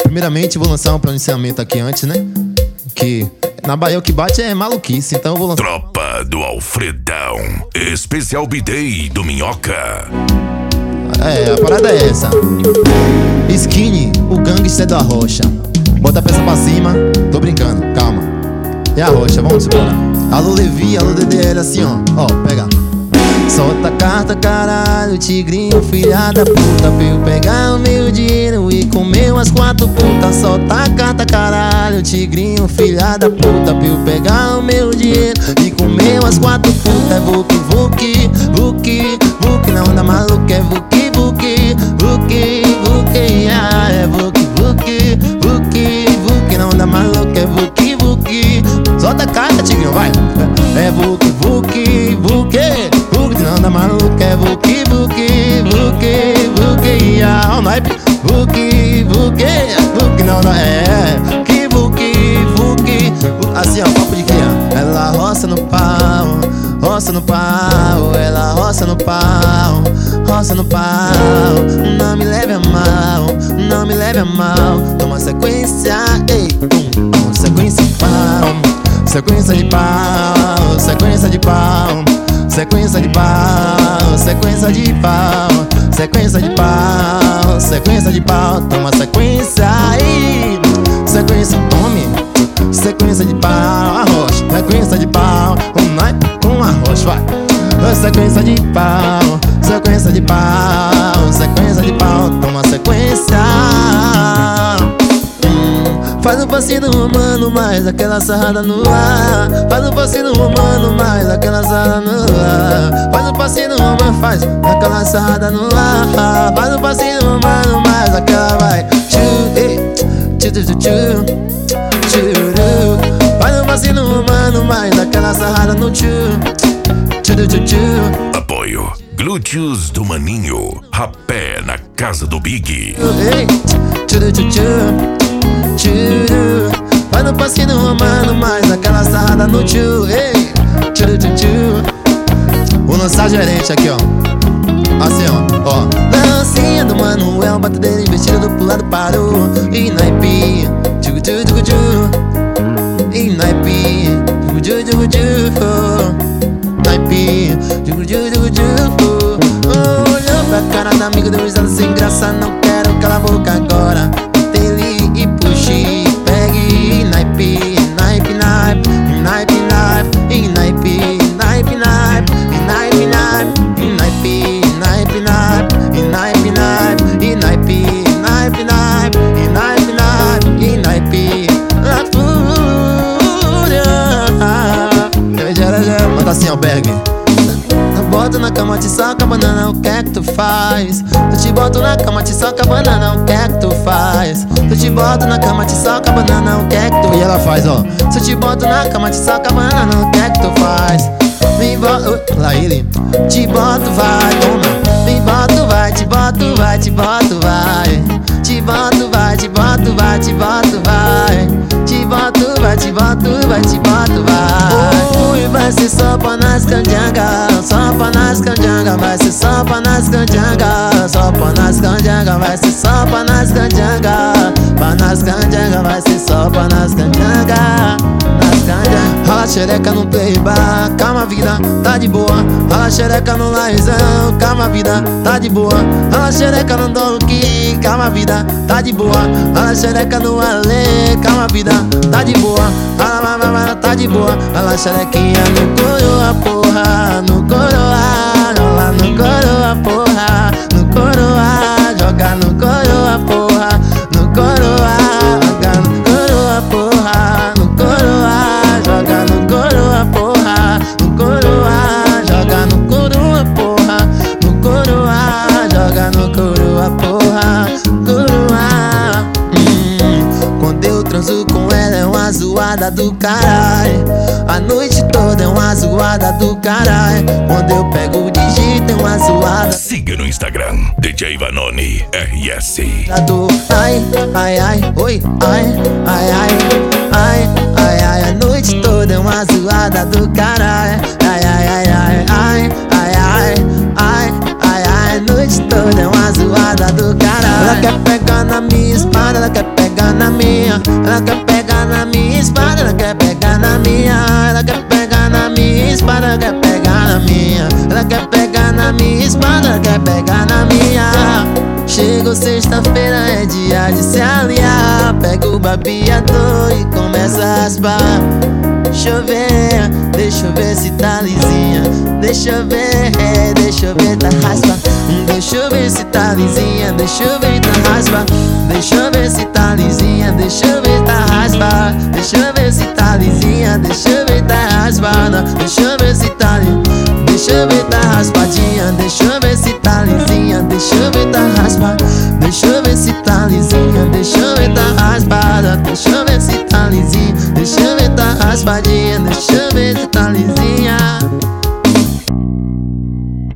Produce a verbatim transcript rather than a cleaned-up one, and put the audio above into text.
primeiramente vou lançar um pronunciamento aqui antes, né? Que na Bahia o que bate é maluquice, então eu vou lançar. Tropa do Alfredão, especial B-Day do Minhoca. É, a parada é essa. Skinny, o gangster da rocha. Bota a peça pra cima, tô brincando, calma. É a rocha, vamos embora. Alô Levi, alô D D L, assim ó, ó, pega. Solta a carta, caralho, tigrinho, filha da puta, pra eu pegar o meu dinheiro e comer umas quatro putas. Solta a carta, caralho, tigrinho, filha da puta, pra eu pegar o meu dinheiro e comer umas quatro putas. É vuki, vuki, vuki, vuki, na onda maluca, é vuki, vuki, vuki, vuki, ah, é vuki, vuki, vuki, vuki, na onda maluca, é vuki, vuki. Solta a carta, tigrinho, vai. É vuki, vuki, vuki, vuki, na onda maluca, é vuki, vuki, vuki, vuki, ah, o naipe, vuki, vuki, vuki, na onda, é, que vuki, vuki, assim ó, papo de criança. Ela roça no pau, roça no pau, ela roça no pau, roça no pau. Não me leve a mal, não me leve a mal. Toma sequência, ei, pum, pum, sequência de pau, sequência de pau, sequência de pau, sequência de pau, sequência de pau, sequência de pau, sequência de pau. Toma sequência aí, sequência, tome, sequência de pau, arrocha, sequência de pau, um naipe com arrocha, vai. Sequência de pau, sequência de pau, sequência de pau, toma sequência. hum, Faz um passinho humano, mais aquela sarrada no ar. Faz um passinho humano, mais aquela sarrada no ar. Faz um passinho humano, faz aquela sarrada no ar. Faz um passinho humano, mais aquela vai. Tchu, ei, tchu, tchu, tchu, tchu, tchu. Faz um passinho humano, mais aquela sarrada no tchu. Apoio Glúteos do Maninho, rapé na casa do Big. Vai no passinho romano, mais aquela sarrada no tchu. Vou lançar gerente aqui, ó. Assim, ó, ó. Dancinha do Manuel, batedeira investida do pulado parou. E naipe, tchu tchu tchu tchu. E naipe, tchu tchu tchu tchu. Naipe, tchu tchu tchu tchu. Olhou pra cara da amiga, deu risada sem graça. Não quero calar a boca agora. Dele e puxe, pegue. Naipe, naipe, naipe, naipe, naipe. E naipe, naipe, naipe, e naipe, naipe. E naipe, naipe, naipe, e naipe, naipe. E naipe, naipe, naipe, e naipe, naipe. E naipe, na fúria. Manda assim, albergue. Boto na cama, te soca, banana, o que é que tu faz? Eu te boto na cama, te soca, banana, o que é que tu faz? Eu te boto na cama, te soca, banana, o que é que tu... E ela faz, ó. Se eu te boto na cama, te soca, banana, o que é que tu faz? Me boto... Lá ele. Te boto, vai, toma. Me boto, vai, te boto, vai, te boto, vai. Te boto, vai, te boto, vai, te boto, vai. Te boto, vai, te boto, vai, te boto, vai. Ui, vai ser só pra nas canjangas, só pra nas canjangas, vai ser só pra nas canjangas, só pra nas canjangas, vai ser só pra nas canjangas, pra nas canjangas, vai ser só pra nas canjangas, nas canjangas. Rala xereca no playbar, calma vida, tá de boa. Rala xereca no laizão, calma vida, tá de boa. Rala xereca no donkey, calma vida, tá de boa. Rala xereca no ale, calma vida, tá de boa. Rala, rala, tá de boa. Rala xerequinha no coroa, porra, no coroa. Rola no coroa, porra, no coroa. Joga no coroa, porra, no coroa. Joga no coroa, porra, no coroa. Joga no coroa, porra, no coroa. Joga no coroa, porra, no coroa. Joga no coroa, porra, coroa. Hum, quando eu transo com ela é uma zoada do caralho. A noite toda é uma zoada do caralho. Quando eu pego o digito é uma zoada. Siga no Instagram, D J Vanoni R S. Ai, ai, ai, oi, ai, ai, ai, ai, ai, ai. A noite toda é uma zoada do caralho. Ai, ai, ai, ai, ai, ai, ai, ai, ai, ai. A noite toda é uma zoada do caralho. Ela quer pegar na minha espada, ela quer pegar na minha, ela quer pegar na minha espada, ela quer pegar na minha, ela quer pegar na minha espada, ela quer pegar na minha, ela quer pegar na minha espada, ela quer pegar na minha. Chegou sexta-feira, é dia de se aliar. Pega o barbeador e começa a raspar. Deixa eu ver, deixa eu ver se tá lisinha. Deixa eu ver, deixa eu ver, tá raspa. Deixa eu ver se tá lisinha. Deixa eu ver, tá raspa. Deixa eu ver se tá lisinha. Deixa eu ver, tá raspa. Deixa eu ver se tá lisinha. Deixa eu ver, tá raspada. Deixa eu ver se tá lisinha. Deixa eu ver, tá raspadinha. Deixa eu ver se tá lisinha. Deixa eu ver, tá raspada. Deixa eu ver se tá lisinha. Deixa eu ver, tá raspada. Deixa eu ver se tá lisinha. Deixa eu ver, tá raspadinha.